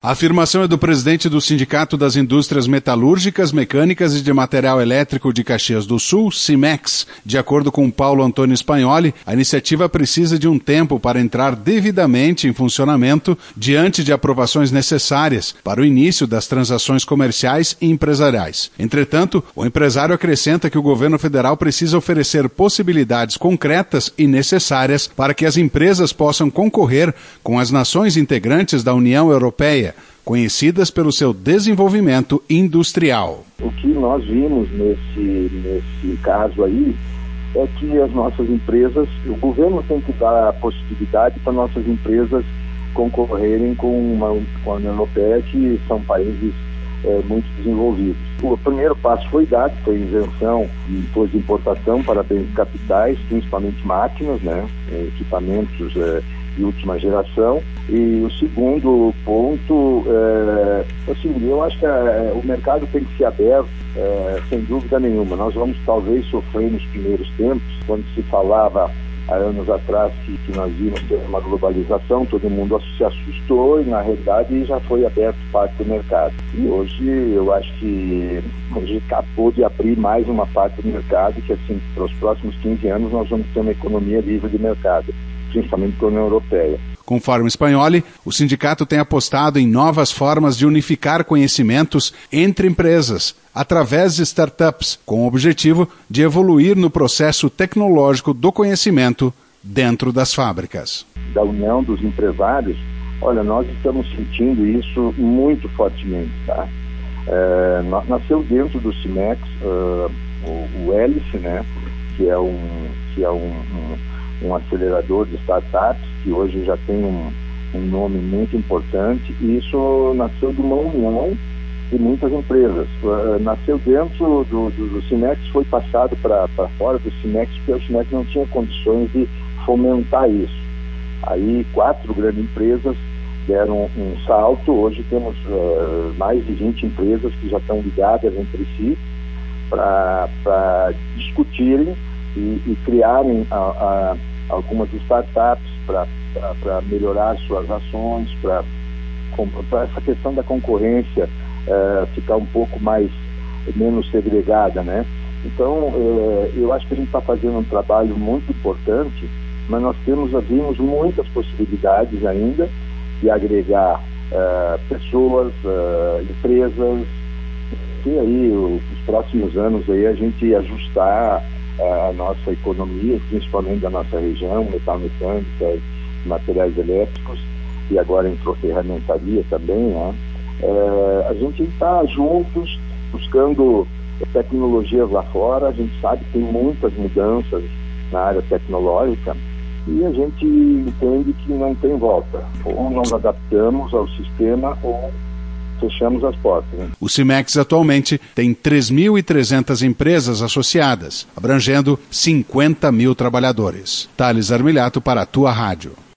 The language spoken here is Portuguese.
A afirmação é do presidente do Sindicato das Indústrias Metalúrgicas, Mecânicas e de Material Elétrico de Caxias do Sul, SIMEX. De acordo com Paulo Antônio Spagnoli, a iniciativa precisa de um tempo para entrar devidamente em funcionamento diante de aprovações necessárias para o início das transações comerciais e empresariais. Entretanto, o empresário acrescenta que o governo federal precisa oferecer possibilidades concretas e necessárias para que as empresas possam concorrer com as nações integrantes da União Europeia, conhecidas pelo seu desenvolvimento industrial. O que nós vimos nesse caso aí é que as nossas empresas, o governo tem que dar a possibilidade para nossas empresas concorrerem com a União Europeia, que são países muito desenvolvidos. O primeiro passo foi dado, foi isenção de imposto de importação para bens capitais, principalmente máquinas, né, equipamentos de última geração. E o segundo ponto, eu acho que o mercado tem que ser aberto, sem dúvida nenhuma. Nós vamos talvez sofrer nos primeiros tempos, quando se falava há anos atrás que nós íamos ter uma globalização, todo mundo se assustou e na realidade já foi aberto parte do mercado. E hoje eu acho que a gente acabou de abrir mais uma parte do mercado, que assim, para os próximos 15 anos nós vamos ter uma economia livre de mercado, principalmente com a União Europeia. Conforme Spagnoli, o sindicato tem apostado em novas formas de unificar conhecimentos entre empresas, através de startups, com o objetivo de evoluir no processo tecnológico do conhecimento dentro das fábricas. Da união dos empresários, olha, nós estamos sentindo isso muito fortemente, tá? Nasceu dentro do SIMEX o Hélice, né, que é um acelerador de startups, que hoje já tem um nome muito importante, e isso nasceu de uma união de muitas empresas. Nasceu dentro do SIMEX, foi passado para fora do SIMEX, porque o SIMEX não tinha condições de fomentar isso. Aí 4 grandes empresas deram um salto. Hoje temos mais de 20 empresas que já estão ligadas entre si para discutirem e criarem algumas startups para melhorar suas ações, para essa questão da concorrência ficar um pouco menos segregada, né? Então, eu acho que a gente está fazendo um trabalho muito importante, mas nós vimos muitas possibilidades ainda de agregar pessoas, empresas, e aí os próximos anos aí a gente ajustar a nossa economia, principalmente da nossa região, metal mecânica, materiais elétricos, e agora entrou ferramentaria também, né? A gente está juntos, buscando tecnologias lá fora. A gente sabe que tem muitas mudanças na área tecnológica e a gente entende que não tem volta. Ou nós adaptamos ao sistema ou fechamos as portas, né? O SIMEX atualmente tem 3.300 empresas associadas, abrangendo 50 mil trabalhadores. Thales Armiliato para a Tua Rádio.